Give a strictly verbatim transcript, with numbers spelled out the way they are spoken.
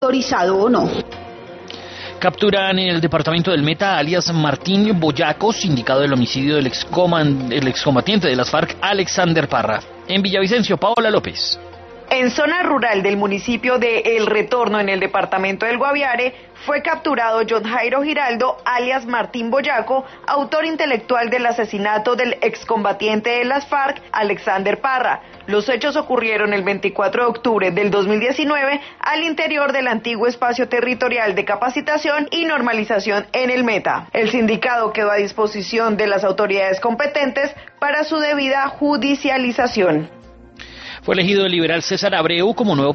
autorizado o no. Capturan en el departamento del Meta alias Martín Boyaco, sindicado del homicidio del excoman, el excombatiente de las FARC, Alexander Parra. En Villavicencio, Paola López. En zona rural del municipio de El Retorno, en el departamento del Guaviare, fue capturado John Jairo Giraldo, alias Martín Boyaco, autor intelectual del asesinato del excombatiente de las FARC, Alexander Parra. Los hechos ocurrieron el veinticuatro de octubre del dos mil diecinueve al interior del antiguo espacio territorial de capacitación y normalización en el Meta. El sindicado quedó a disposición de las autoridades competentes para su debida judicialización. Fue elegido el liberal César Abreu como nuevo